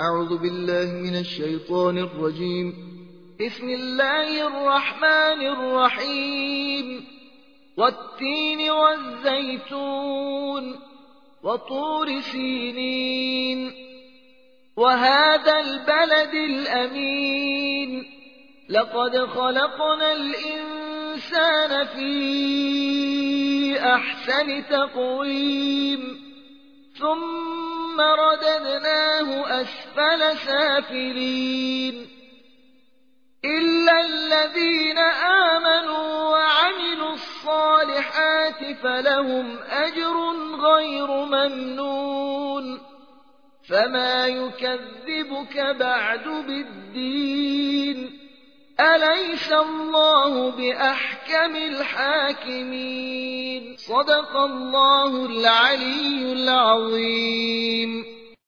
أعوذ بالله من الشيطان الرجيم. بسم الله الرحمن الرحيم. والتين والزيتون وطور سينين وهذا البلد الأمين لقد خلقنا الإنسان في أحسن تقويم ثم رددناه أسفل سافلين إلا الذين آمنوا وعملوا الصالحات فلهم أجر غير ممنون فما يكذبك بعد بالدين أليس الله بأحكم الحاكمين. صدق الله العلي العظيم.